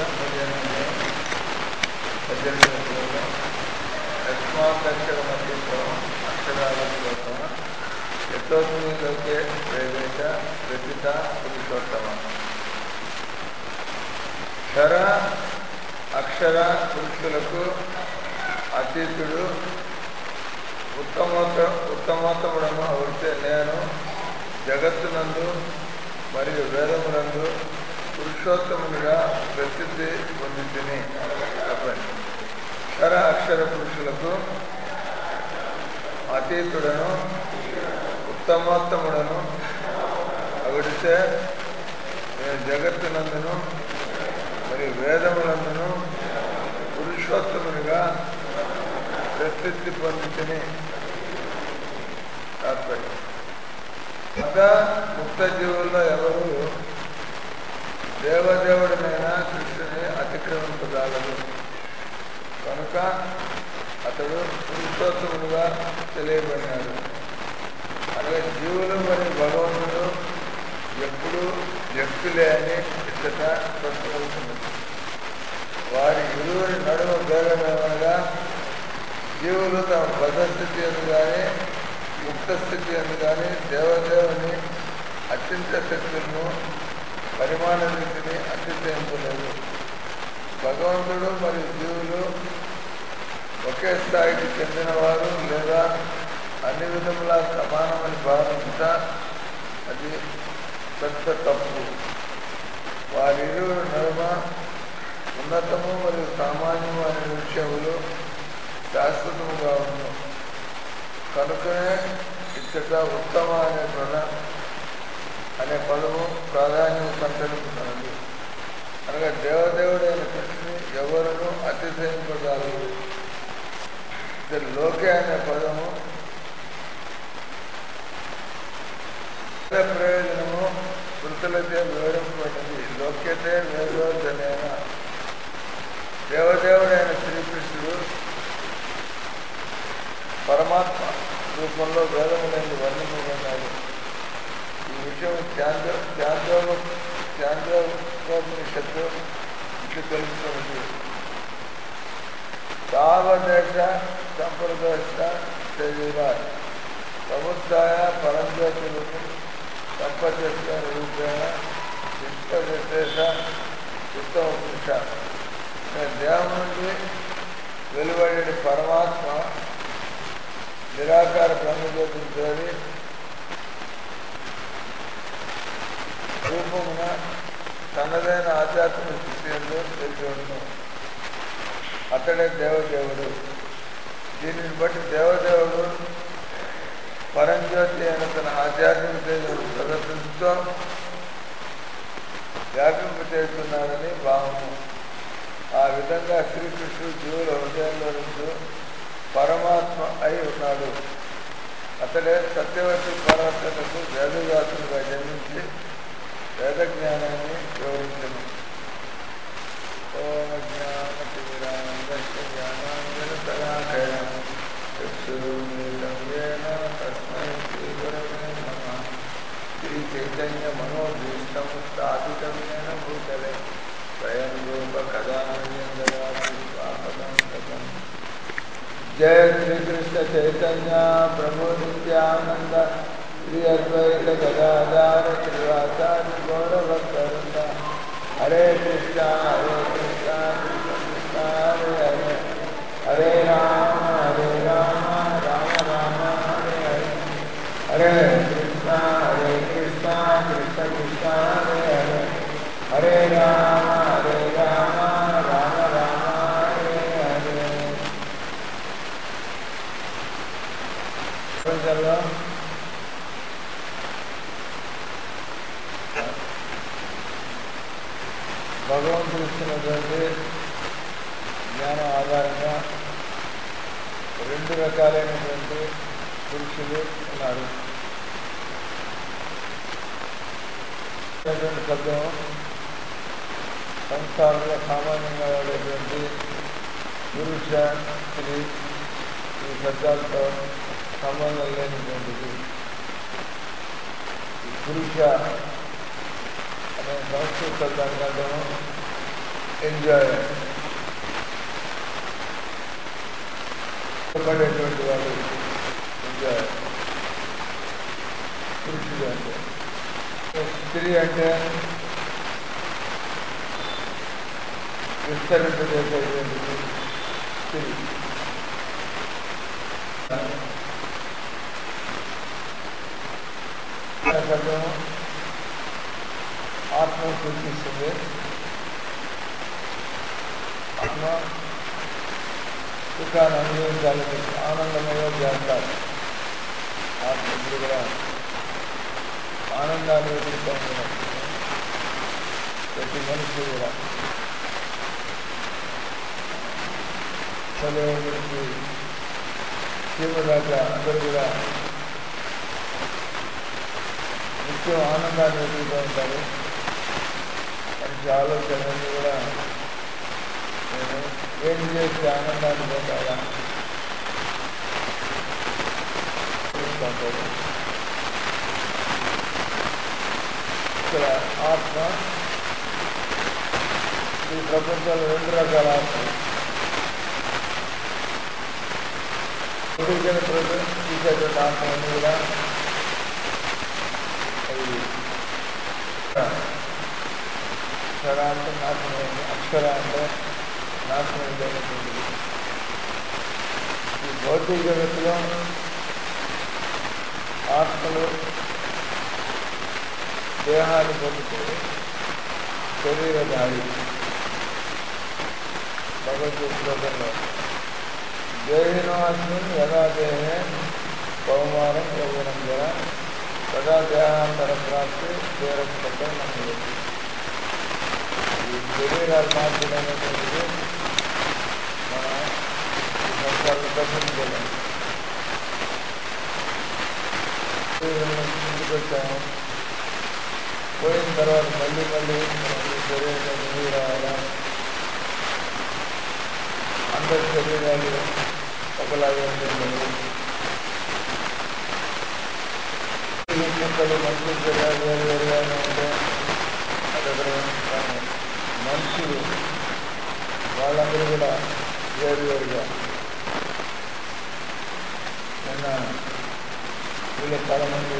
యస్మాక్షరమతీతం అక్షరాలతోత్తమ యతోస్మిలోకే వేదేశ ప్రసిద్ధ పురుషోత్తమ. క్షర అక్షర పురుషులకు అతీతుడు ఉత్తమోత్తముడను అవుతే నేను జగత్తునందు మరియు వేదమునందు పురుషోత్తమునిగా ప్రసిద్ధి పొందితిని. చెప్పండి. క్షర అక్షర పురుషులకు అతీతుడను ఉత్తమోత్తముడను అవుడితే నేను జగత్తునందును మరియు వేదములందును పురుషోత్తమునిగా ప్రసిద్ధి పొందితిని. తాత్పర్యం. ముక్త జీవుల్లో ఎవరు దేవదేవుడినైన కృష్ణుని అతిక్రమింపగలరు కనుక అతడు పురుషోత్తముడుగా తెలియబడినాడు. అలాగే జీవులు మరియు భగవంతుడు ఎప్పుడు వ్యక్తులే అని ఇచ్చట స్పష్టమవుతుంది. వారి ఇరువురి నడుమ భేదమేమనగా జీవులు తమ బద్ధస్థితి ఎందు కానీ ముక్త స్థితి ఎందు కానీ దేవదేవుని అత్యంత శక్తులను పరిమాణ రీతిని అతిశయించలేదు. భగవంతుడు మరియు జీవులు ఒకే స్థాయికి చెందినవారు లేదా అన్ని విధములా సమానమని భావించ అది పెద్ద తప్పు. వారిరువురు నడుమ ఉన్నతము మరియు సామాన్యము అనే విషయములు శాశ్వతముగా ఉంది. కనుకనే ఇచ్చట ఉత్తమ అనే పదము ప్రాధాన్యం సంతరించుతున్నది. అనగా దేవదేవుడైన కృష్ణుని ఎవరును అతిశయింపగలరు. లోకే అనే పదము ప్రయోజనము వృత్తులతో వివరింపబడింది. లోక్యతే వేదోర్ధనైన దేవదేవుడైన శ్రీకృష్ణుడు పరమాత్మ రూపంలో వేదములని వర్ణింపబడినాడు. ఈ విషయం చాంద్రోపనిషత్తు ఇట్లు తెలుసుకున్నది. సావదేశ సంప్రదేశ శరీర సముదాయ పరంజ్యోతి సంపదేశ రూపేణ విశ్వదేశ ఉత్తమ పురుష. దేహం నుండి వెలువడే పరమాత్మ నిరాకార బ్రహ్మజ్యోతిని చేరి రూపమున తనదైన ఆధ్యాత్మిక స్థితి ఎందు తెలిసి ఉండు. అతడే దేవదేవుడు. దీనిని బట్టి దేవదేవుడు పరంజ్యోతి అయిన తన ఆధ్యాత్మిక తేజను ప్రదర్శిస్తూ వ్యాపింపచేస్తున్నాడని భావము. ఆ విధంగా శ్రీకృష్ణుడు జీవుల హృదయంలో నుంచి పరమాత్మ అయి ఉన్నాడు. అతడే సత్యవతి పరాత్మకు వేదవ్యాసునిగా జన్మించి వేద జ్ఞానాన్ని వివరించను. ఓం జ్ఞానాంజనశలాకయ తస్మై శ్రీ గురవే నమః. శ్రీ చైతన్య మనోభీష్టం స్థాపితం ఏన భూతలే స్వయం రూప కదా जय श्री कृष्ण चैतन्य प्रभु नित्यानंद श्री अद्वैत गदाधर श्रीवासादि गौरभक्तवृंद. हरे कृष्णा कृष्ण कृष्ण हरे हरे हरे राम राम राम हरे हरे हरे कृष्ण कृष्ण कृष्ण हरे हरे हरे राम राम राम हरे हरे. భగవంతుడు ఇచ్చినటువంటి జ్ఞానం ఆధారంగా రెండు రకాలైనటువంటి పురుషులు ఉన్నారు. శబ్దం సంసారంలో సామాన్యంగా వాడేటువంటి పురుష స్త్రీ ఈ శబ్దాలతో సంబంధం లేనిటువంటిది. పురుష అనే సంస్కృత శబ్దానికి అర్థము ఎంజాయ్ పడేటువంటి వాళ్ళు ఎంజాయ్. పురుషుడు అంటే స్త్రీ అంటే విస్తరింపజేసేటువంటిది స్త్రీ. శబ్దం ఆత్మ సూచిస్తుంది. ఆత్మ సుఖాన్ని అనుభవించాలని ఆనందమయ చేస్తారు. ఆత్మ కూడా ఆనందాన్ని వెతుకుతాం. ప్రతి మనిషి కూడా చదువుకి చీమదాకా అందరూ కూడా నిత్యం ఆనందాన్ని వెతుకుతూ ఉంటారు. మంచి ఆలోచనలన్నీ కూడా నేను ఏం చేసి ఆనందాన్ని పొందాలా చూస్తుంటారు. ఇక్కడ ఆత్మ ఈ ప్రపంచంలో 2 రకాల ఆత్మ. చూసేటువంటి ఆత్మని కూడా అది అక్షర అంటే నాశనమైంది, అక్షర అంటే నాశనమైనటువంటిది. ఈ భౌతిక జగత్తులో ఆత్మలు దేహాన్ని పొందుతుంది. శరీరధారి భగవద్గీత శ్లోకంలో దేహినోస్మిన్ యదా దేహే కౌమారం యౌవనం జర తదా దేహాంతర ప్రాప్తి దేరస్పత నమ్మదు. ఈ శరీరాలు మార్పులైనటువంటిది మన సంసారంలో తప్పించుకోలేము. ఇంటికి వచ్చాము, పోయిన తర్వాత మళ్ళీ శరీరంలో ముందుకు రావాలా? అందరి శరీరాలు ఒకలాగే ఉంటుంది. మనుషుల శరీరాలు వేరువేరుగానే ఉంటాయి. అక్కడ మనుషులు వాళ్ళందరూ కూడా వేరువేరుగా. నిన్న వీళ్ళు చాలా మంది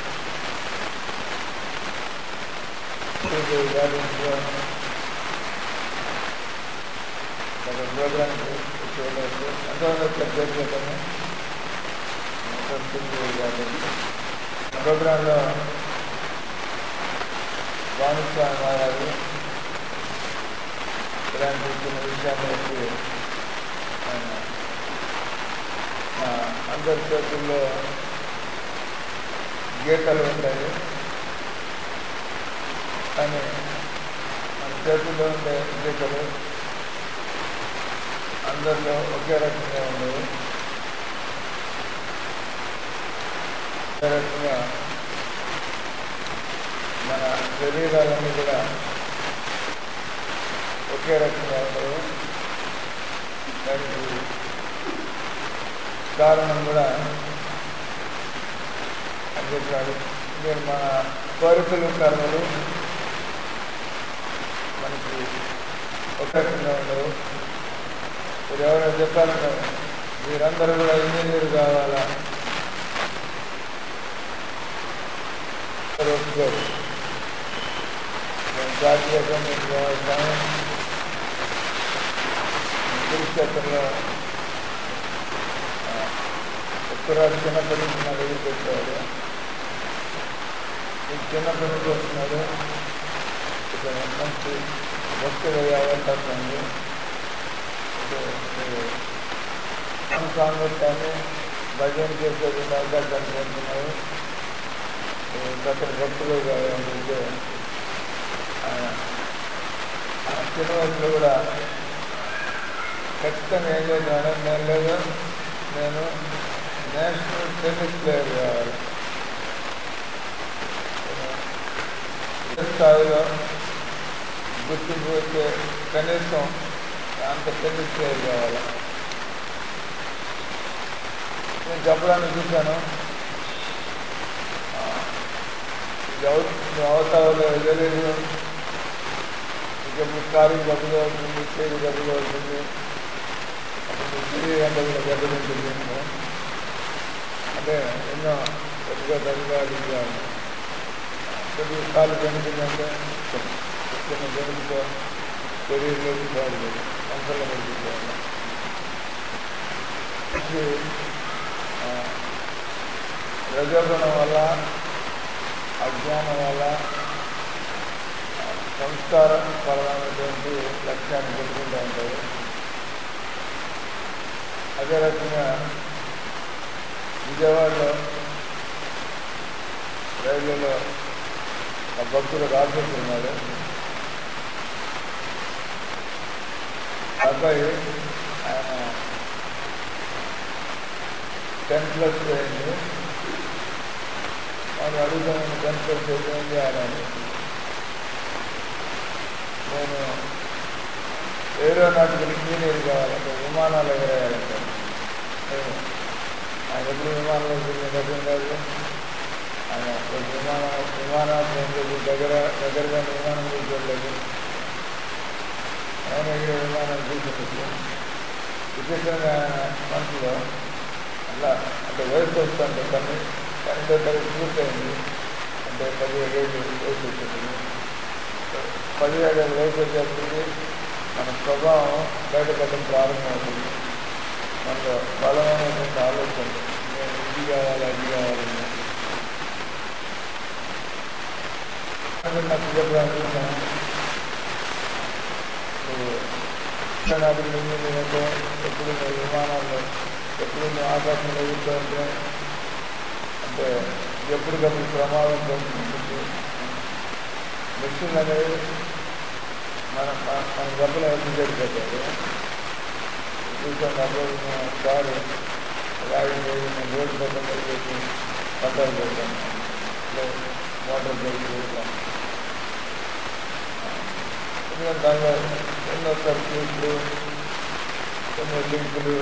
ఒక ప్రోగ్రామ్కి వచ్చేవాళ్ళు ఎంతమంది పేరు చెప్పాను. ప్రోగ్రాంలో భానుస్వామి మహారాజు ఇలాంటి చిన్న విషయాన్ని వచ్చి ఆయన అందరి చేతుల్లో గీతలు ఉంటాయి, కానీ మన చేతుల్లో ఉండే గీతలు అందరిలో ఒకే రకంగా ఉండవు. ఒకే రకంగా మన శరీరాలన్నీ కూడా ఒకే రకంగా ఉండవు. దానికి కారణం కూడా అని చెప్పాడు. నేను మన కోరికలు కర్మలు మనకి ఒక రకంగా ఉండవు. మీరు ఎవరైనా చెప్పాలంటే మీరందరూ కూడా ఇంజనీర్ కావాలా, ఒప్పుకోరు. నేను జాతీయ గవర్నమెంట్ కావాల్సాను. కురుక్షేత్రంలో ఉత్తరాలు చిన్నప్పటి నుంచి నాకు ఎదురుపెట్టాడు. మీకు చిన్నప్పటి నుంచి వస్తున్నాడు. ఇక్కడ మంచి భక్తులు అయ్యే అవకాశం ఉంది. సాంగత్యాన్ని భజన చేసేది అవకాశాన్ని పొందుతున్నారు. అతని భక్తులు కావాలంటే చిన్న వయసులో కూడా ఖచ్చితంగా ఏం చేద్దామని నేను లేదు, నేను నేషనల్ టెన్నిస్ ప్లేయర్ కావాలి. స్థాయిలో గుర్తింపు వచ్చే కనీసం అంత టెన్నిస్ ప్లేయర్ కావాలి. నేను చెప్పడానికి చూశాను. ఇది అవుతావులో తెలియదు, ఇంకెప్పుడు కాలికి దెబ్బగా అవుతుంది, చేతి దెబ్బగా అవుతుంది, అప్పుడు శరీరం కూడా దెబ్బతింటుంది. అంటే ఎన్నో పెద్దగా దెబ్బగా అడిగిగా కొద్దిగా కాలు కనిపిందంటే చిన్న జనుపుతో శరీరంలోకి బాగుంది అంతలో పడిపోవాలి. రజోగుణం వల్ల, అజ్ఞానం వల్ల సంస్కార పరమైనటువంటి లక్ష్యాన్ని పెట్టుకుంటూ ఉంటారు. అదే రకంగా విజయవాడలో రైళ్లలో ఆ భక్తుడు రాజేశ్వరి ఉన్నాడు. అబ్బాయి ఆయన 10+ అయింది. వాళ్ళు అడుగుతాను 10+ అయిపోయింది అని. నేను ఏరోనాటికల్ ఇంజనీర్ కావాలంటే విమానాలు ఎగరేయాలంటాను. ఆయన ఎప్పుడు విమానంలో రకం కాదు. ఆయన విమానాశ్రయం దగ్గరగా విమానం చూసుకోలేదు. ఆయన ఎగిరే విమానాన్ని చూసుకుంటుంది. విచిత్రంగా ఆయన మనసులో అలా అంటే వయసు వస్తుంటే కానీ 12వ తరగతి పూర్తయింది. అంటే 17 ఏళ్ళు వయసు వచ్చింది. 17 ఏళ్ళ వయసు వచ్చేస్తుంది. మన స్వభావం బయటపడడం ప్రారంభమవుతుంది. మనలో బలమైనటువంటి ఆలోచన నేను ఇది కావాలి అది కావాలని నాకు చెప్పడానికి నువ్వు ఎప్పుడు నువ్వు విమానాల్లో ఎప్పుడు నువ్వు ఆకాశంలో ఎగురుతూ ఉంటే అంటే ఎప్పటికప్పుడు ప్రమాదం జరుగుతుంది. మిషన్ అనేది మన డబ్బులు ఎందుకు జరిగిపోతారు. చూసాను ఒకసారి రాయి రోడ్డు పక్కన పెట్టి పంటలు పెడతాను మోటార్ బైక్ పెడతాను. ఎందుకంటే దానిలో ఎన్నో సర్క్యూట్లు, ఎన్నో లింకులు,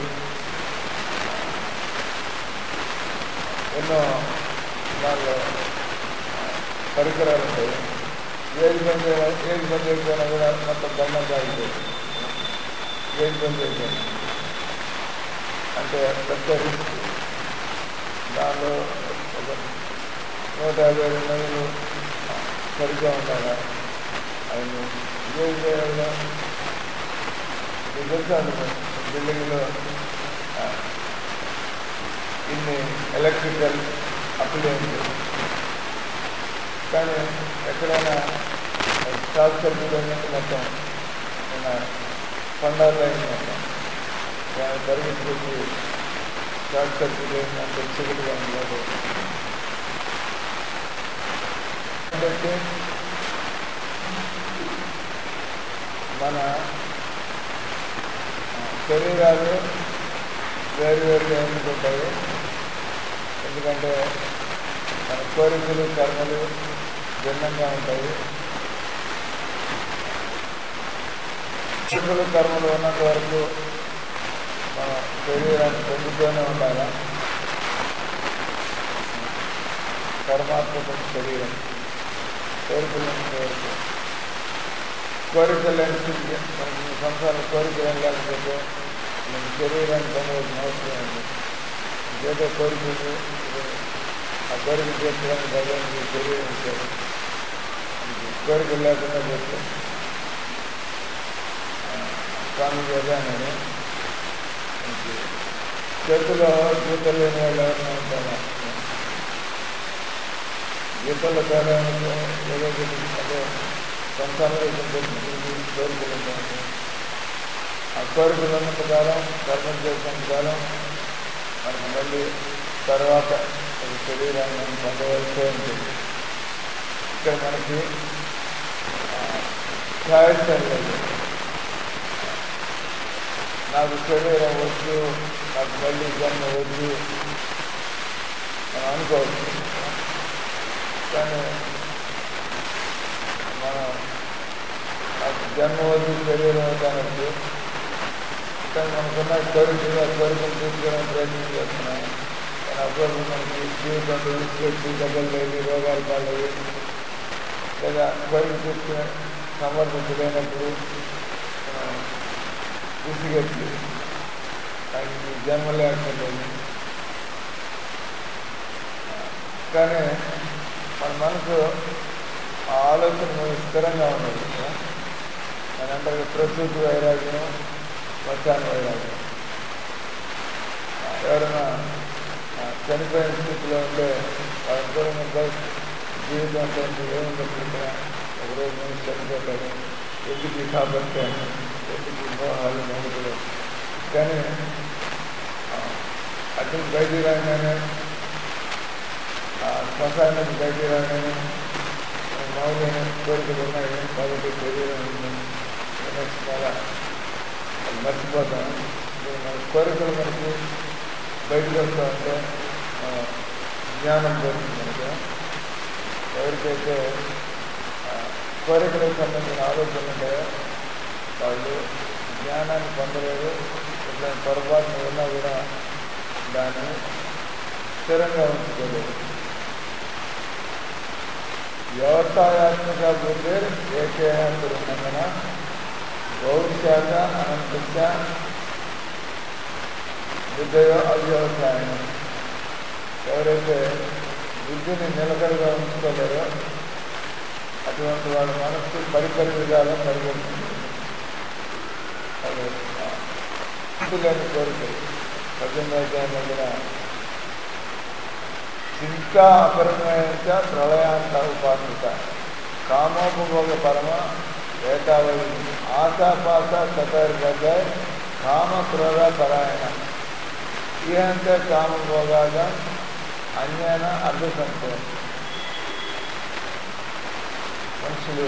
ఎన్నో దానిలో పరికరాలు ఉంటాయి. ఏది పని చేయకపోయినా కూడా మొత్తం బంధం కాగిపోతుంది. ఏది పని చేయకపోయినా అంటే పెద్ద రిస్క్. దానిలో ఒక 150 మైళ్ళు సరిగ్గా ఉండాలా. ఆయన ఏం చేయాలా మీకు తెలుసా బిల్డింగ్లో ఇన్ని ఎలక్ట్రికల్ అప్లయన్సెస్ కానీ ఎక్కడైనా షార్ట్ సర్క్యూట్ అనేది మొత్తం పండాలు అయిందంట. దాని పరిగెత్తుకొచ్చి షార్ట్ సర్క్యూట్ అయిందంటే చీకటిగా ఉండదు. కాబట్టి మన శరీరాలు వేరువేరుగా ఎందుకుంటాయి. ఎందుకంటే మన కోరికలు కర్మలు భిన్నంగా ఉంటాయి. కోరికలు కర్మలు ఉన్నంత వరకు మన శరీరాన్ని పొందుతూనే ఉండాలా. కర్మాత్మక శరీరం కోరికలు వరకు కోరికలు మనకి సంసారం కోరికలు లేకపోతే మన శరీరాన్ని పొందవలసిన అవసరం ఉంది. ఏదో కోరికలు ఆ కోరికలు తీర్చడానికి భగవంతుడు శరీరం ఇచ్చారు. కోరికలు లేకుండా పోతే స్వామి అనే చేతిలో గీతలు లేని వాళ్ళు ఎవరైనా ఉంటారా? గీతల్లో తేడా ఏదో అంటే సంసారం కోరికలు ఉంటాయి. ఆ కోరికలు ఉన్నంత కాలం కర్మం చేసినంత కాలం మనకి మళ్ళీ తర్వాత ఒక శరీరాన్ని మనం పొందవలసే ఉంటుంది. ఇక్కడ మనకి ఛాయిస్ లేదు. నాకు శరీరం వద్దు, నాకు మళ్ళీ జన్మ వద్దు మనం అనుకోవచ్చు. కానీ మనం నాకు జన్మ వద్దు శరీరం వద్దనద్దు. కానీ మనకున్న కోరికలు ఆ కోరికలు తీసుకోవడానికి ప్రయత్నం చేస్తున్నాం. కానీ అప్పుడు మనకి జీవితంలో తీసుకొచ్చి దెబ్బలు లేవి, రోగాలు పాలవి లేదా కోరిక తీసుకునే సమర్థించలేనప్పుడు మనం విసిగెత్తి ఆయనకి జన్మలే అక్కర్లేదు. కానీ మన మనసు ఆ ఆలోచన మీద స్థిరంగా ఉన్నది. అని అంటారు ప్రకృతి వైరాగ్యం, శ్మశాన వైరాగ్యం. ఎవరైనా చనిపోయిన స్థితిలో ఉంటే వాళ్ళ జీవితం అంటే ఏముండకుండా ఒకరోజు మనిషి చనిపోతాడు, ఎందుకు కాబట్టి ఎందుకు మోహాలు మొదలు. కానీ అటు బయటికి రాగానే శ్మశానానికి బయటికి రాగానే మౌనమైన కోరికలు ఉన్నాయి కాబట్టి శరీరం నెక్స్ట్ చాలా అది మర్చిపోతాం. మన కోరికలు మనకి బయటకు వస్తూ ఉంటే జ్ఞానం పోతుంది. మనకి ఎవరికైతే కోరికలకు సంబంధించిన ఆలోచనలు ఉంటాయో వాళ్ళు జ్ఞానాన్ని పొందలేదు. ఎప్పుడైనా పొరపాటున ఉన్నా కూడా దాన్ని స్థిరంగా ఉంచుకోలేదు. వ్యవసాయాత్మక బుద్ధి ఏకేనందున భవిష్యాత అనంత బుద్ధయో అవ్యవసాయం. ఎవరైతే బుద్ధిని నిలకడగా ఉంచుకోలేరో అటువంటి వాళ్ళ మనస్సు పరిపరి విధాలు పరిగెడుతుంది. లేని కోరికలు 18వ అధ్యాయం దగ్గర చింతా అపరమైన ప్రళయాంత ఉపాసిత కామోపభోగ పరమ ఏతావై ఆశాపాస సతర్గజాయ్ కామ క్రోధ పరాయణ ఇహంత కామభోగాగా అన్యాన అర్థ సంఖ్య. మనుషులు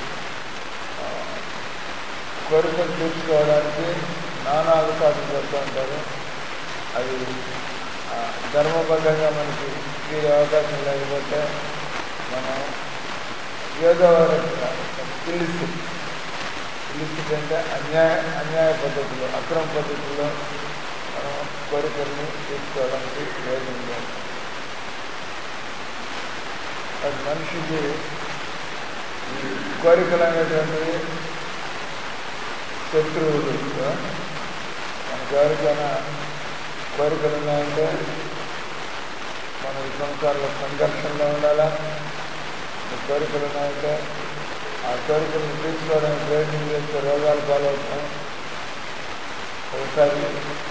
కోరికలు తీర్చుకోవడానికి నానా అవకాశం పెడుతూ ఉంటారు. అది ధర్మబద్ధంగా మనకి తీరే అవకాశం లేకపోతే మనం ఏదో ఇల్లిసిట్ అంటే అన్యాయ పద్ధతులు, అక్రమ పద్ధతుల్లో మనం కోరికల్ని తీర్చుకోవడానికి ప్రయత్నించాలి. అది మనిషికి ఈ కోరికలు అనేటువంటివి శత్రువులు. మనకు ఎవరికైనా కోరికలు ఉన్నాయంటే మన ఈ సంసారంలో సంఘర్షణలో ఉండాలా. కోరికలు ఉన్నాయంటే ఆ కోరికలను తీర్చుకోవడానికి ప్రయత్నం చేస్తే రోగాలు పాలవుతాం. ఒకసారి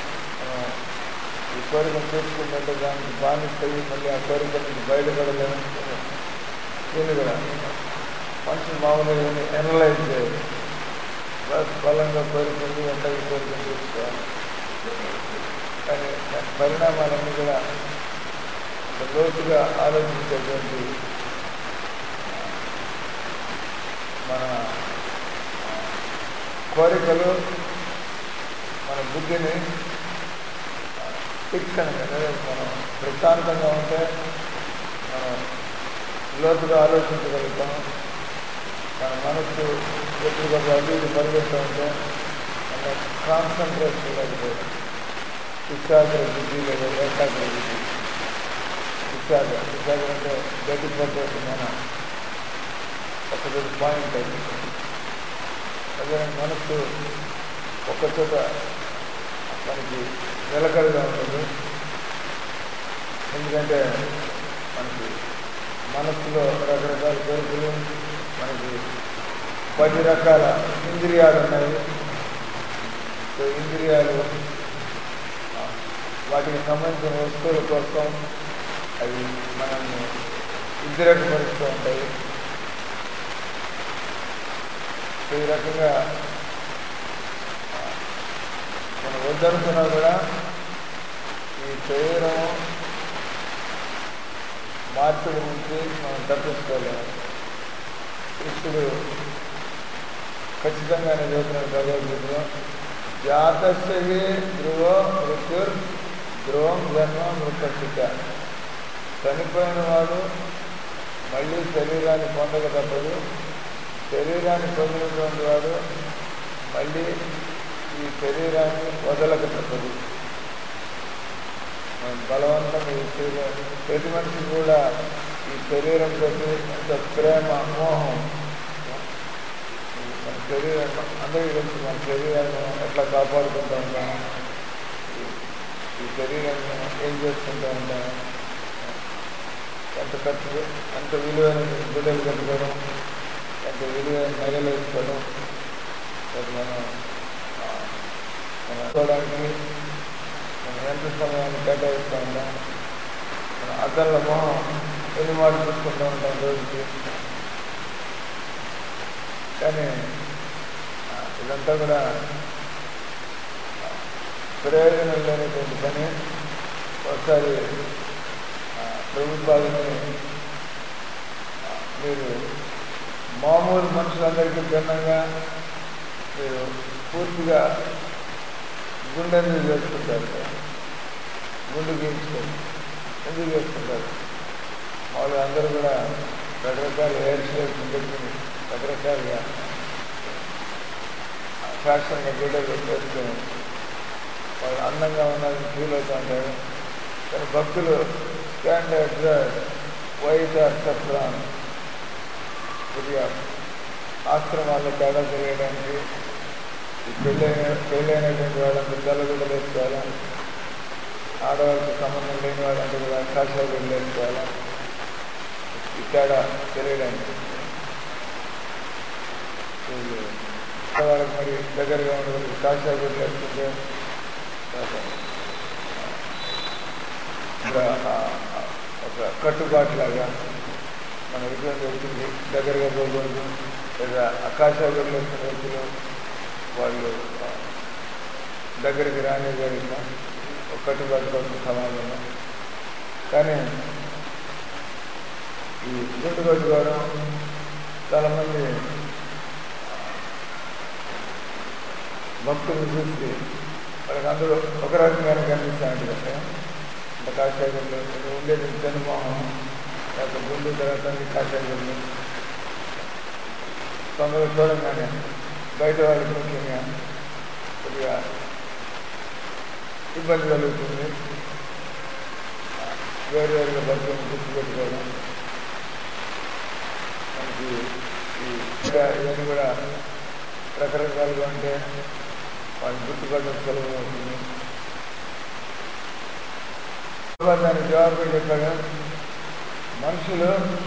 ఈ కోరికను తీర్చుకుంటే దానికి బానిస్తాయి, మళ్ళీ ఆ కోరిక నుంచి బయటపడలేము. దీన్ని కూడా మనుషులు మామూలుగా ఎనలైజ్ చేయాలి. బలంగా కోరికలు వెంటనే కోరికలు తీర్చుకోవాలి. కానీ పరిణామాలన్నీ కూడా లోతుగా ఆలోచించేటువంటి మన కోరికలు మన బుద్ధిని శిక్షణగా మనం ప్రశాంతంగా ఉంటే మనం లోతుగా ఆలోచించగలుగుతాం. మన మనసు ఎప్పుడు అభివృద్ధి పరిగెడుతూ ఉంటే మన కాన్సన్ట్రేషన్ లేకపోతే విశాఖ బుద్ధి లేదా ఏకాగ్ర బుద్ధి. విశాఖ అంటే గట్టిపడ్డట్టు మన ఒక పాయింట్ అది. అదే మనసు ఒక్కచోట మనకి నిలకడగా ఉంటుంది. ఎందుకంటే మనకి మనస్సులో రకరకాల కోరికలు, మనకి 10 రకాల ఇంద్రియాలు ఉన్నాయి. సో ఇంద్రియాలు వాటికి సంబంధించిన వస్తువుల కోసం అవి మనల్ని ఉద్రేకపరుస్తూ ఉంటాయి. సో ఈ రకంగా మనం వద్దనుకున్నా కూడా ఈ శరీరం మార్పుల నుంచి మనం తప్పించుకోలేము. కృష్ణుడు ఖచ్చితంగానే చెబుతున్న భగవద్గీతలో జాతస్య ధ్రువో మృత్యుర్ ధ్రువం జన్మ మృత్యుక. చనిపోయిన వాడు మళ్ళీ శరీరాన్ని పొందక తప్పదు. శరీరాన్ని పొందినటువంటి వాడు మళ్ళీ ఈ శరీరాన్ని వదలక తప్పదు. బలవంతం ఈ శరీరం ప్రతి మనిషి కూడా ఈ శరీరం ప్రతి ఎంత ప్రేమ మోహం. శరీరం అందరికీ తెలుసు, మన శరీరాన్ని ఎట్లా కాపాడుకుంటూ ఉంటాం, ఈ శరీరాన్ని ఏం చేసుకుంటూ ఉంటాం, ఎంత ఖర్చు, ఎంత విలువైన గుడ్డలు కట్టుకోవడం, ఎంత విలువైన నగలు వేసుకోవడం, మనం చూడడానికి మనం ఎంత సమయాన్ని కేటాయిస్తూ ఉంటాం, మన అద్దంలో మొహం ఎన్ని మాటలు చూసుకుంటూ ఉంటాం రోజుకి. కానీ ఇదంతా కూడా ప్రయోజనం లేనటువంటి పని. ఒకసారి ప్రభుత్వాలని మీరు మామూలు మనుషులందరికీ భిన్నంగా మీరు పూర్తిగా గుండె ఎందుకు చేసుకుంటారు, గుండె గీయించుకోండి ఎందుకు చేసుకుంటారు. వాళ్ళు అందరూ కూడా రకరకాల హెయిర్ స్టైల్స్ పెట్టుకుని రకరకాలుగా ఫ్యాషన్గా గుడ్డలు వేసుకొని వాళ్ళు అందంగా ఉన్నారని ఫీల్ అవుతూ ఉంటారు. కానీ భక్తులు standard dress white or saffron, కొద్దిగా ఆశ్రమాల్లో తేడా తెలియడానికి ఈ పెళ్ళైనటువంటి వాళ్ళంతా తెల్లగుడ్డలు వేసుకోవాలా, ఆడవాళ్ళకి సంబంధం లేని వాళ్ళంతా కూడా కాషాయ గుడ్డలు వేసుకోవాలా, ఈ తేడా తెలియడానికి. ఆడవాళ్ళకి మరి దగ్గరగా ఉండదు కాషాయ గుడ్డలు వేసుకుంటే ఒక కట్టుబాటులాగా మనం ఎటువంటి వ్యక్తులు దగ్గరగా పోకూడదు, లేదా కాషాయ గుడ్డలు వేసుకునే వ్యక్తులు వాళ్ళు దగ్గరికి రానివ్వడం ఒక కట్టుబాటు కోసం సమాధానం. కానీ ఈ గుండు కట్టుకోవడం చాలామంది భక్తులు చూసి వాళ్ళకి అందరూ ఒక రకంగానే కనిపిస్తాయంట కదా. అంటే కాషాయ గుడ్డలు ఉండేది జన్మోహం, లేకపోతే గుండు తర్వాత కాషాయ గుడ్డలు తొందరగా చూడంగానే బయట వాళ్ళకి ముఖ్యంగా కొద్దిగా ఇబ్బంది కలుగుతుంది. వేరువేరుగా భక్తులను గుర్తుపెట్టుకోవడం మనకి ఇవన్నీ కూడా రకరకాలుగా ఉంటే వాళ్ళని గుర్తుపడడం సులభం అవుతుంది. దానికి జవాబు చెప్పాగా మనుషులు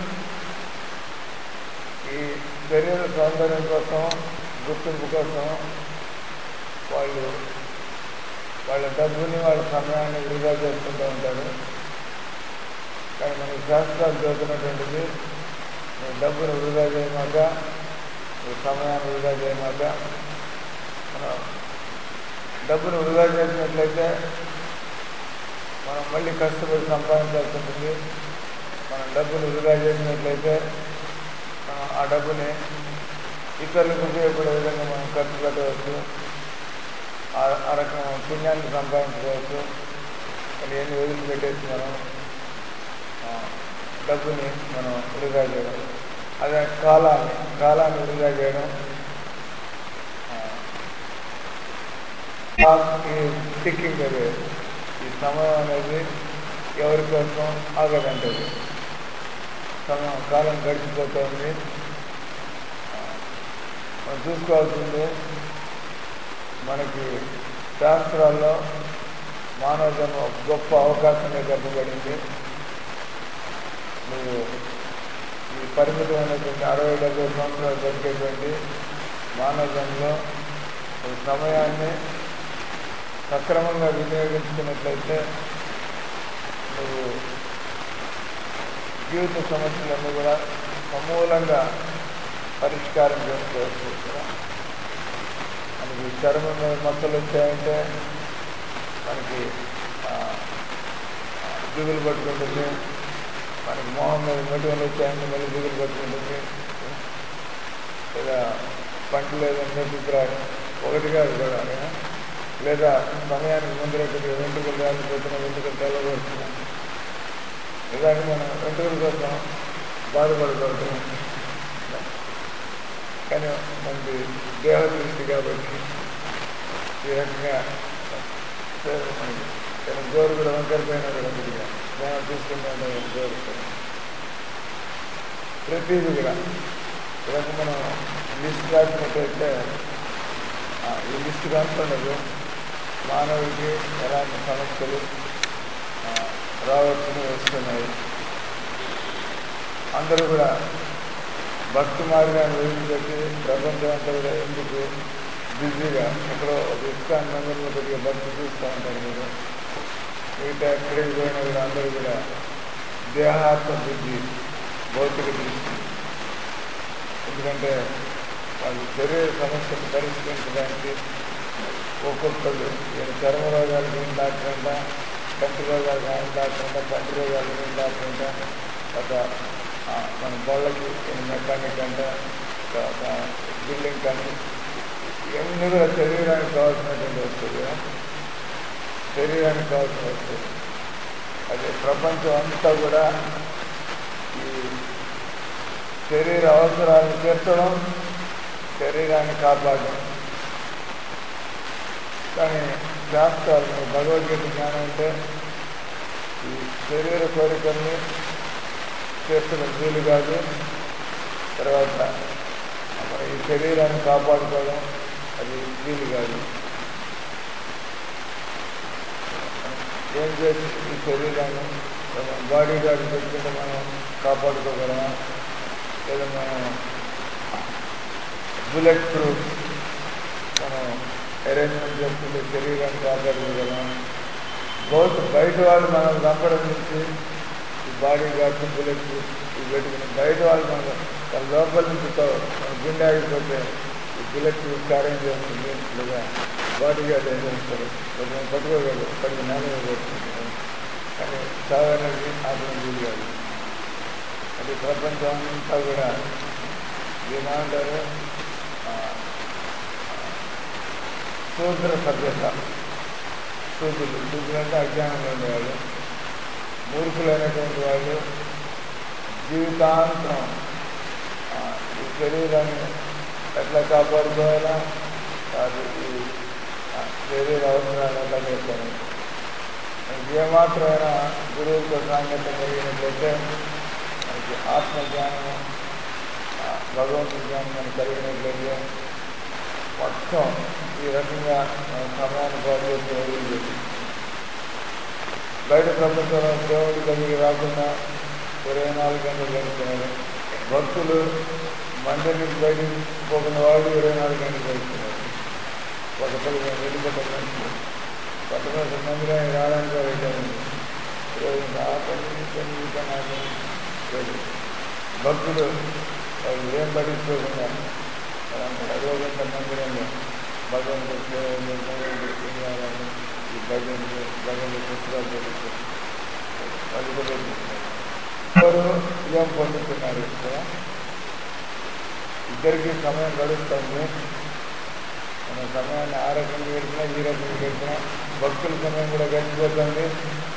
ఈ శరీర సౌందర్యం కోసం, గుర్తింపు కోసం వాళ్ళ డబ్బుని వాళ్ళ సమయాన్ని వృధా చేసుకుంటూ ఉంటారు. కానీ మనకి శాస్త్రాలు చదువుతున్నటువంటిది నువ్వు డబ్బును వృధా చేయమాక, నువ్వు సమయాన్ని వృధా చేయమాక. మనం డబ్బును వృధా చేసినట్లయితే మనం మళ్ళీ కష్టపడి సంపాదించాల్సి ఉంటుంది. మనం డబ్బును వృధా చేసినట్లయితే ఆ డబ్బుని ఇతరులకు ఉపయోగపడే విధంగా మనం ఖర్చు పెట్టవచ్చు, ఆ రకం పుణ్యాన్ని సంపాదించుకోవచ్చు. కానీ ఎన్ని వదిలిపెట్టేసి మనం డబ్బుని మనం వృధా చేయడం, అదే కాలాన్ని వృధా చేయడం. టిక్కింగ్ అదే ఈ సమయం అనేది ఎవరి కోసం ఆగదంటది. కాలం గడిచిపోతుంది. మనం చూసుకోవాల్సింది మనకి శాస్త్రాల్లో మానవ జన్మ గొప్ప అవకాశమే చెప్పబడింది. నువ్వు ఈ పరిమితమైనటువంటి 60-70 సంవత్సరాలు బతికేటువంటి మానవ జన్మలో సమయాన్ని సక్రమంగా వినియోగించుకున్నట్లయితే నువ్వు జీవిత సమస్యలన్నీ కూడా సమూలంగా పరిష్కారం చేసుకోవచ్చు. మనకి చర్మం మీద మచ్చలు వచ్చాయంటే మనకి దిగులు పట్టుకుంటుంది, మనకి మొహం మీద మెటువలు వచ్చాయంటే మళ్ళీ దిగులు పట్టుకుంటుంది, లేదా పంటలు లేదంటే అభిప్రాయం ఒకటి కాదు కూడా, లేదా సమయానికి ముందర వెంట్రుకలు రాలిపోతున్న వెంట్రుకలు తెల్లబడుతున్నాం, ఇలాంటి మనం వెంట్రుకల కోసం బాధపడకూడదు. కానీ మనకి దేవ దృష్టి కాబట్టి ఈ రకంగా మనకి కానీ గోరు కూడా వంకరిపోయినా కూడా కొద్దిగా దాన్ని తీసుకుంటా గోరు ప్రతిదీ కూడా ఈ రకం మనం లిస్ట్ రాసినట్టయితే ఈ లిస్ట్ కనుక్కున్నది మానవుడికి ఎలాంటి సమస్యలు రావచ్చుని వస్తున్నాయి. అందరూ కూడా భక్తి మార్గాన్ని వదిలిపెట్టి ప్రపంచం అంతా కూడా ఎందుకు బిజీగా ఎక్కడో ఒక ఇస్కాన్ మందిరంలో కొద్దిగా భక్తి చూస్తూ ఉంటారు. మీరు మిగతా ఎక్కడికి పోయినా కూడా అందరూ కూడా దేహాత్మ బుద్ధి, భౌతిక దృష్టి. ఎందుకంటే వాళ్ళు శరీర సమస్యను పరిష్కరించడానికి ఒక్కొక్కళ్ళు చర్మ రోగాలకు ఏం డాక్టర్, కంటి రోగాలకు ఏం డాక్టర్, పంటి రోగాలకు ఏం డాక్టర్, ఒక మన బళ్ళకి మెకానిక్ అంటే ఒక బిల్డింగ్ కానీ ఇవన్నీ కూడా శరీరానికి కావాల్సినటువంటి వస్తుంది. శరీరానికి కావాల్సిన వస్తుంది. అదే ప్రపంచం అంతా కూడా ఈ శరీర అవసరాలను తీర్చడం, శరీరాన్ని కాపాడడం. కానీ శాస్త్రాలు భగవద్గీత జ్ఞానం అంటే ఈ శరీర కోరికల్ని తీర్చడం వీలు కాదు. తర్వాత మన ఈ శరీరాన్ని కాపాడుకోవడం అది వీలు కాదు. ఏం చేసి ఈ శరీరాన్ని బాడీ గార్డ్ పెట్టుకుంటే మనం కాపాడుకోగలమా, లేదా మనం బుల్లెట్ ప్రూఫ్ మనం అరేంజ్మెంట్ చేసుకుంటే శరీరాన్ని కాపాడుకోగలమా? బయట వాళ్ళు మనం చంపడం నుంచి ఈ బాడీ గార్డ్స్, బుల్లెట్ ప్రూఫ్ ఇవి పెట్టుకుని బయట వాళ్ళు మనం తన లోపల నుంచి మన గుండె ఆగిపోతే ఈ బుల్లెట్ ప్రూఫ్ అరేంజ్ చేస్తుంది, లేదా బాడీ గార్డ్ ఏం చేస్తారు, కొంచెం పట్టుకోగలరు, అక్కడికి నేనే పెట్టుకుంటారు. కానీ సాధారణకి ఆపడం వీలు కాదు. అది ప్రపంచం అంతా కూడా ఏమంటారు శూద్ర సభ్యత. శూద్రులు అంటే అజ్ఞానంలో ఉండేవాళ్ళు, మూర్ఖులైనటువంటి వాళ్ళు జీవితాంతం ఈ శరీరాన్ని ఎట్లా కాపాడుకోవాలా, అది ఈ శరీర అవసరాలు ఎట్లా చేస్తాను. ఏమాత్రమైనా గురువులతో సాంగత్యం కలిగినట్లయితే మనకి ఆత్మజ్ఞానం, భగవంతు జ్ఞానం మనకు కలిగినట్లయితే మొత్తం ఈ రకంగా సమయాన్ని పాటు చేసి వదిలిపెట్టి బయట ప్రపంచంలో దేవుడి దగ్గరికి రాకుండా 24 గంటలు గడుపుతున్నారు. భక్తులు మందిరం నుంచి బయటకు పోకున్న వాళ్ళు 24 గంటలు గడుపుతున్నారు. ఒక 15 వెళ్ళిపోతారు మనుషులు 19 మందిలో రావడానికి వెళ్ళాము. భక్తులు వాళ్ళు ఏం పట్టించుకోకుండా 60 గంటల మందిరంలో భగవంతుడు భగవంతుడు ఈ భగవంతుడు పుస్తకాలు చదువుతారు. వాళ్ళు కూడా ఎవరు ఏం పొందుతున్నారు ఇక్కడ? ఇద్దరికి సమయం గడుస్తుంది. మన సమయాన్ని ఆ రకంగా గడిపినా ఈ రకంగా గడిపినా భక్తుల సమయం కూడా గడిచిపోతుంది.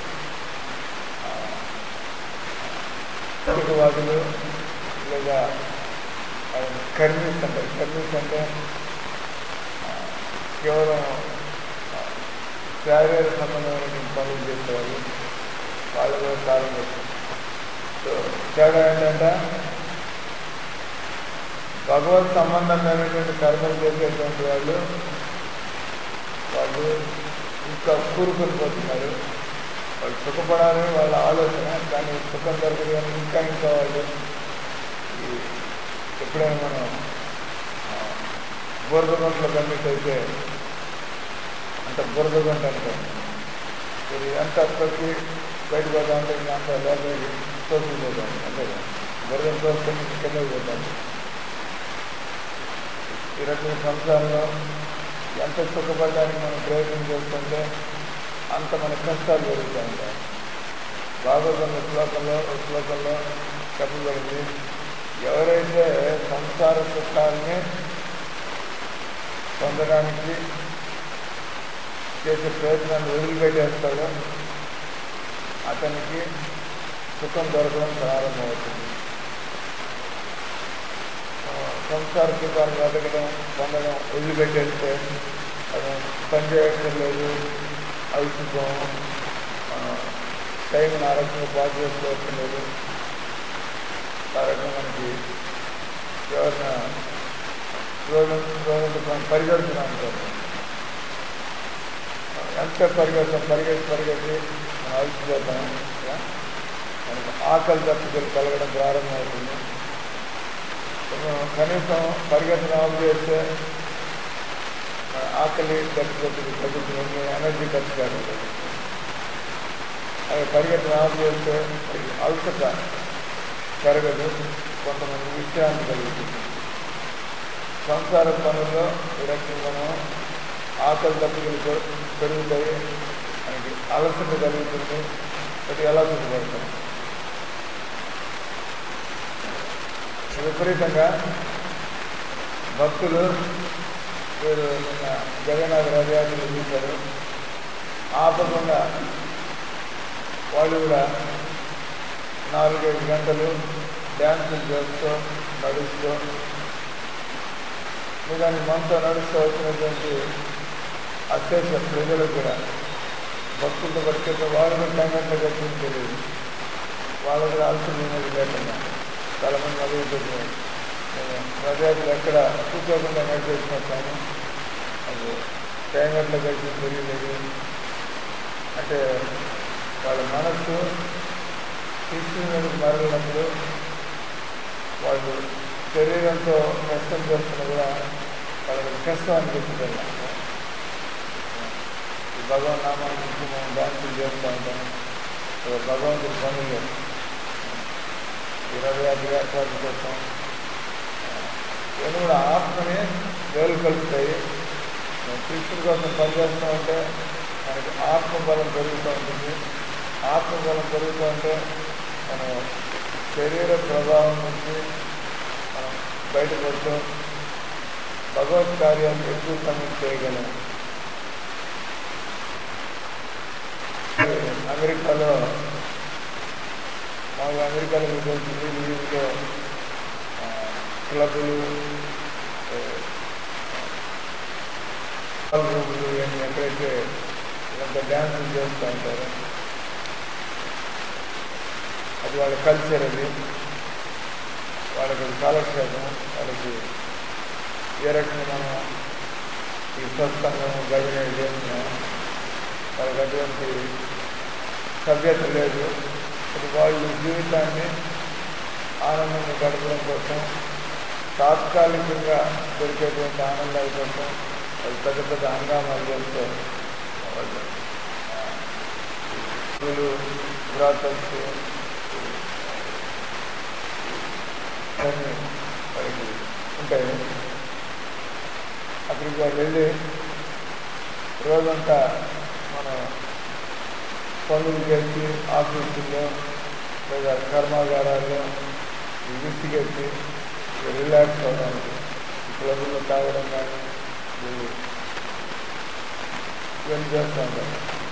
వాదులు లేదా కర్మీస్ అంటారు. కర్మీస్ అంటే కేవలం శారీరక సంబంధమైన పనులు చేసేవాళ్ళు, వాళ్ళు కూడా కాలం వస్తుంది. సో తేడా ఏంటంటే భగవత్ సంబంధమైనటువంటి కర్మలు చేసేటువంటి వాళ్ళు ఇంకా కూరుకొని పోతున్నారు. వాళ్ళు సుఖపడాలని వాళ్ళ ఆలోచన, కానీ సుఖం దొరకదు. కానీ ఇంకా వాళ్ళు ఎప్పుడైనా మనం బురద గుంటలో కమిట్ అయితే అంత బురద గుంట అనుకోండి, ఇది అంతా తొక్కి బయటకు పోతా ఉంటే అంత లోపలికి తోసుకుపోతాం. అంతే కదా, బురద తోసుకొని కిందకి పోతాం. ఈ రకమైన సంసారంలో ఎంత సుఖపడడానికి మనం ప్రయత్నం చేస్తుంటే అంత మన కష్టాలు జరుగుతూ ఉంటాయి. భాగవతంలో శ్లోకంలో చెప్పబడింది, ఎవరైతే సంసార సుఖాన్ని పొందడానికి చేసే ప్రయత్నాన్ని వదిలిపెట్టేస్తాడో అతనికి సుఖం దొరకడం ప్రారంభమవుతుంది. సంసార సుఖాన్ని వెతకడం, పొందడం వదిలిపెట్టేస్తే అది పనిచేయడం లేదు, అలసిపోవడం, టైంని ఆరోగ్యంగా పాటు చేసుకోవడం లేదు. ఆ రకంగా మనకి ఎవరైనా రోజంతా పరిగెడుతున్నాం అనుకోండి, ఎంత పరిగెట్టి మనం అలసిపోతాం. మనకు ఆకలి దప్పికలు కలగడం ప్రారంభమవుతుంది. కనీసం పరిగెత్తడం ఆఫ్ చేస్తే మన ఆకలి దప్పికలు తగ్గుతుంది, ఎనర్జీ ఖర్చు కాదు. అది పరిగెత్తడం ఆఫ్ చేస్తే అలసట పెరగదు, కొంతమంది విశ్రాంతి కలుగుతుంది. సంసార పనుల్లో ఈ రకంగా మనం ఆకలి దప్పికలు పెరుగుతాయి, మనకి అలసట కలుగుతుంది, అది ఎలా సుఖపడతాం. విపరీతంగా భక్తులు మీరు నిన్న జగన్నాథ రథయాత్రలు చూశారు. ఆపకుండా వాళ్ళు కూడా 4-5 గంటలు డ్యాన్సులు చేస్తూ నడుస్తూ, దానికి మనతో నడుస్తూ వచ్చినటువంటి అత్యవసర ప్రజలకు కూడా భక్తులతో పరిస్థితి వాళ్ళు కూడా టైంలో గడిచింది తెలియదు. వాళ్ళు కూడా అలసిపోయినది లేకుండా చాలామంది అడుగుతున్నారు. రథయాత్రలు ఎక్కడ కూర్చోకుండా నడిచేసినట్టు అది టైంలో గడిచింది తెలియలేదు. అంటే వాళ్ళ మనస్సు కృష్ణుడి మీదకి మరలినప్పుడు వాళ్ళు శరీరంతో కష్టం చేస్తున్నా కూడా వాళ్ళకి కష్టం అనిపిస్తుంది. భగవాన్ నామాన్ని మనం డాన్సులు చేస్తూ ఉంటాం, భగవంతుడి పనులు 25 ఏర్పాటు చేస్తాం. ఇవన్నీ కూడా ఆత్మని వేలు కలుపుతాయి. కృష్ణుడి కోసం పనిచేస్తూ ఉంటే మనకి ఆత్మబలం పెరుగుతూ ఉంటుంది. ఆత్మబలం పెరుగుతూ ఉంటే మనం శరీర ప్రభావం నుంచి మనం బయటపడుతూ భగవత్ కార్యాన్ని ఎక్కువ సమయం చేయగలం. అమెరికాలో మీకు వీధిలో క్లబ్లు, రూములు ఇవన్నీ ఎక్కడైతే ఇదంతా డ్యాన్సులు చేస్తూ ఉంటారు, అది వాళ్ళ కల్చర్, అది వాళ్ళకి కాలక్షేపం. వాళ్ళకి ఏ రకంగా మనం ఈ స్వస్థంగా భజన చేస్తున్నాం, వాళ్ళకి అటువంటి సభ్యత లేదు. అది వాళ్ళు జీవితాన్ని ఆనందంగా గడపడం కోసం, తాత్కాలికంగా దొరికేటువంటి ఆనందాల కోసం వాళ్ళు పెద్ద పెద్ద హంగామాలు చేస్తూ వాళ్ళు బ్రాతల్స్ వాళ్ళకి ఉంటాయి. అక్కడికి వాళ్ళు వెళ్ళి రోజంతా మనం పనులు చేసి ఆఫీసుల్లో లేదా కర్మాగారాల్లో విసిగెత్తి రిలాక్స్ అవ్వడానికి క్లబ్లో తాగడం కానీ ఇవన్నీ చేస్తూ ఉంటారు.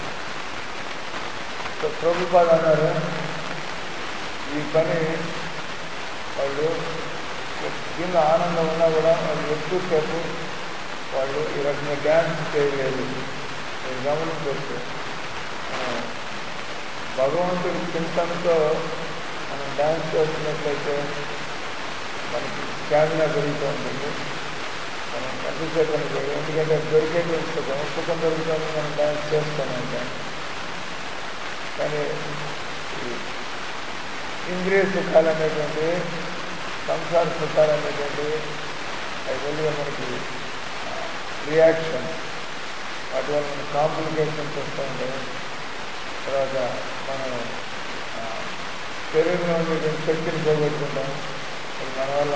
సో ప్రభుపాద అన్నారు, ఈ పని వాళ్ళు దీనిలో ఆనందం ఉన్నా కూడా వాళ్ళు ఎక్కువసేపు వాళ్ళు ఈ రకంగా డ్యాన్స్ చేయలేదు. నేను గమనించవచ్చు, భగవంతుడి చింతనతో మనం డ్యాన్స్ చేస్తున్నట్లయితే మనకి స్టామినా పెరుగుతూ ఉంటుంది. మనం ఎంతసేపు అనుకోండి, ఎందుకంటే దొరికేటువంటి సుఖం దొరుకుతుంది, మనం డ్యాన్స్ చేస్తూనే ఉంటాం. కానీ ఇంద్రియ సుఖాలు అనేటువంటివి, సంసార సుఖాలు అనేటువంటివి అవి వెళ్ళిగా మనకి రియాక్షన్, వాటి వల్ల మనకి కాంప్లికేషన్స్ వస్తూ ఉంటాయి. తర్వాత మనం శరీరంలో ఉండేటువంటి శక్తిని పోగొట్టుకుంటాం. అది మన వల్ల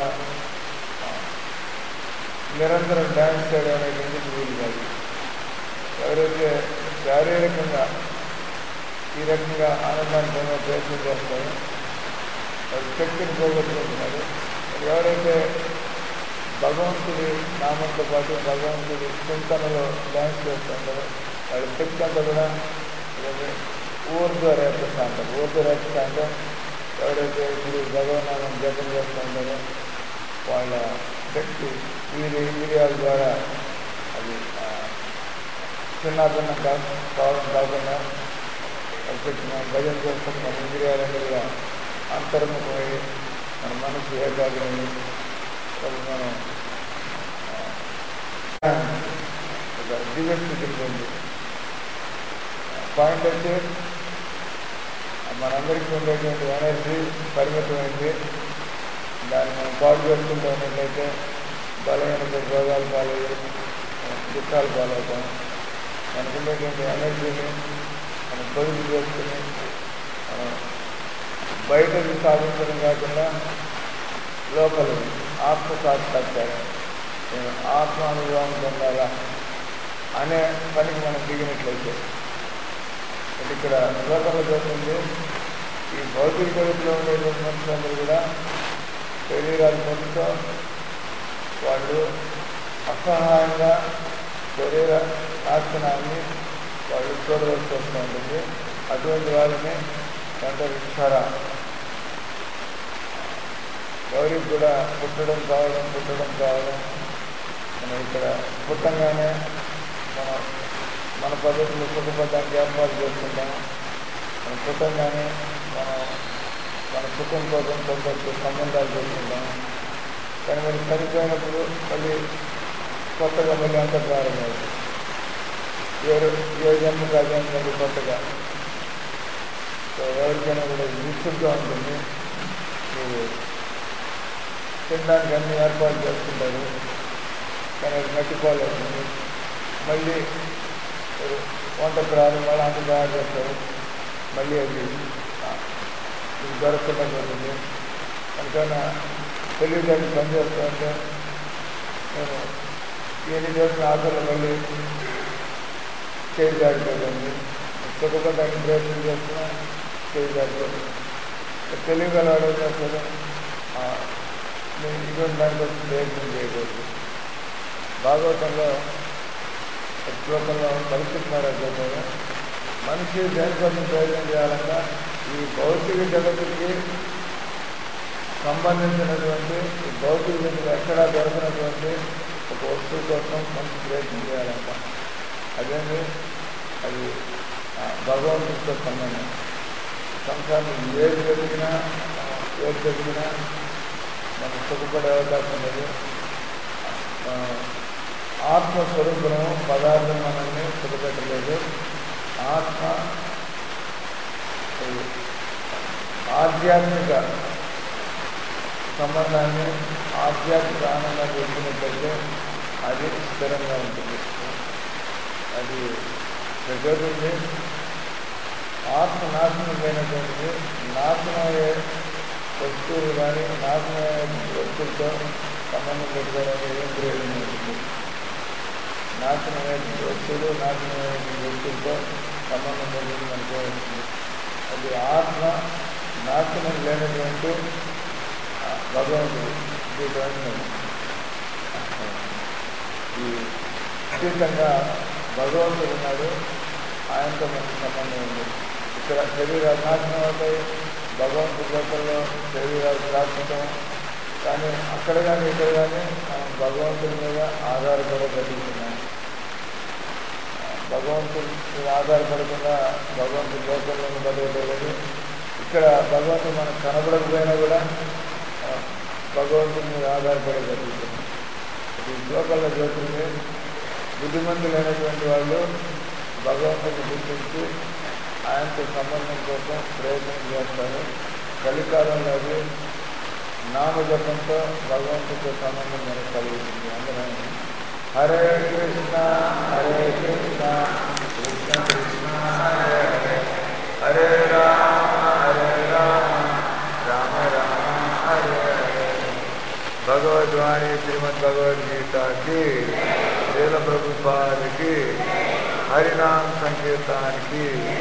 నిరంతరం డ్యాన్స్ చేయడం అనేటువంటిది వీలు కాదు. ఎవరైతే శారీరకంగా ఈ రకంగా ఆనందాన్ని పొందే ప్రయత్నం చేస్తారో వాళ్ళు శక్తిని పోగొట్టుకుంటున్నారు. ఎవరైతే భగవంతుడి నామంతో పాటు భగవంతుడి చింతనలో డ్యాన్స్ చేస్తుంటారో వాళ్ళ శక్తి అంతా కూడా ఊర్ధ్వరేఖ అంటారు. ఊర్ధ్వరేఖ అంటే ఎవరైతే ఇప్పుడు భగవన్నామం జపం చేస్తూ ఉంటారో వాళ్ళ శక్తి ఇంద్రియాల ద్వారా అది చిన్నాభిన్నం కావడం కాకుండా మనం భజన చేస్తాం. మన ఇంద్రియాలన్నీ కూడా అంతర్ముఖమై మన మనసు ఏకాగ్రమై మనం ఒక దివ్య స్థితికి ఉంది. పాయింట్ వచ్చి మనందరికీ ఉండేటువంటి ఎనర్జీ పరిమితమైంది. దాన్ని మనం పాడు చేసుకుంటూ ఉన్నట్లయితే బలమైన రోగాలు పాలయ్యి దుఃఖాలు పాలవుతాం. మనకు ఉండేటువంటి ఎనర్జీని మనం పొదుపు చేసుకుని మనం బయటకు సాధించడం కాకుండా లోపల ఆత్మ సాక్షాత్కారం, నేను ఆత్మ అనుభవం పొందాలా అనే పనికి మనం దిగినట్లయితే ఇక్కడ లోకంలో జరుగుతుంది. ఈ భౌతిక జగత్తులో ఉండేటువంటి మనుషులందరూ కూడా శరీరాలు పొందుతూ వాళ్ళు అసహాయంగా శరీర నాశనాన్ని వాళ్ళు చూడవలసి వస్తూ ఉంటుంది. అటువంటి వాళ్ళని అంటారు క్షర. ఎవరికి కూడా పుట్టడం కావడం మనం ఇక్కడ పుట్టంగానే మన పద్ధతులు సుఖపడ్డానికి ఏర్పాటు చేసుకుంటాం. మనం పుట్టంగానే మన సుఖం కోసం కొంత సంబంధాలు చేసుకుంటాం. కానీ మరి చనిపోయినప్పుడు మళ్ళీ కొత్తగా మళ్ళీ అంత ప్రారంభమవుతుంది. ఏ జన్మకు అదేంటంటే కొత్తగా. సో ఎవరికైనా కూడా విసుగ్గా ఉంటుంది. మీరు తినడానికి అన్ని ఏర్పాటు చేసుకుంటారు, కానీ అది మట్టిపోలేస్తుంది. మళ్ళీ వంటకు రాదు, మళ్ళీ అంత తయారు చేస్తారు, మళ్ళీ అది మీకు దొరకకుండా పోతుంది. అందుకైనా తెలివితేటలు పనిచేస్తూ ఉంటే నేను ఎన్ని చేసిన ఆకలి మళ్ళీ చేయి జారిపోతుంది. సుఖపడ్డానికి ప్రయత్నం చేస్తున్నా చేయి జారిపోతుంది. తెలివిగలవాడు ఏం చేస్తారు, నేను ఇటువంటి దానికోసం ప్రయత్నం చేయకూడదు. భాగవతంలో శ్లోకంలో పరిస్థితి మారారు. మనిషి దేనికోసం ప్రయత్నం చేయాలంటే ఈ భౌతిక జగత్తుకి సంబంధించినటువంటి ఈ భౌతిక జగత్తులు ఎక్కడా దొరకనటువంటి ఒక వస్తువు కోసం మనిషి ప్రయత్నం చేయాలంట. అదేంటి, అది భగవంతుడితో సంబంధం. సంసారం ఏది జరిగినా మనం సుఖపడే అవకాశం లేదు. ఆత్మస్వరూపము పదార్థం మనల్ని సుఖపెట్టలేదు. ఆత్మ ఆధ్యాత్మిక సంబంధాన్ని, ఆధ్యాత్మిక ఆనందాన్ని వచ్చినట్లయితే అది స్థిరంగా ఉంటుంది. అది జరుగుతుంది. ఆత్మ నాశనం లేనటువంటిది. నాశనమయ్యే వస్తువులు కానీ నాశనమయ్యే వస్తువులతో సంబంధం పెట్టుకోవడానికి ఏం ప్రయోజనం ఉంటుంది? నాశనమయ్యే వస్తువులు నాశనమయ్యే వస్తువులతో సంబంధం పెట్టుకుని అనుకోవాల్సింది. అది ఆత్మ నాశనం లేనటువంటి భగవంతుడు. ఈ అతీతంగా భగవంతుడు ఉన్నాడు, ఆయనతో మనకు సంబంధం ఉంది. ఇక్కడ శరీరాలు నాశనం అవుతాయి, భగవంతుడి లోపల్లో శరీరాలు శాశ్వతం. కానీ అక్కడ కానీ ఇక్కడ కానీ మనం భగవంతుడి మీద ఆధారపడి బతుకుతున్నాం. భగవంతుడి మీద ఆధారపడకుండా భగవంతుడి లోపల్లో బతకలేదు. ఇక్కడ భగవంతుడు మనకు కనబడకపోయినా కూడా భగవంతుడి మీద ఆధారపడి బతుకుతున్నాం. ఈ శ్లోకాల్లో జరుగుతుంది. బుద్ధిమంతులైనటువంటి వాళ్ళు భగవంతుని గుర్తించి ఆయనతో సంబంధం కోసం ప్రయత్నం చేస్తారు. కలికాలంలో అది నామజపంతో భగవంతుడితో సంబంధం మనకు కలుగుతుంది. అందులో హరే కృష్ణ కృష్ణ కృష్ణ హరే హరే, హరే రామ రామ రామ హరే హరే. భగవద్వాణి శ్రీమద్ భగవద్గీతకి, శ్రీల ప్రభుపాదకి, హరినామ సంకీర్తనానికి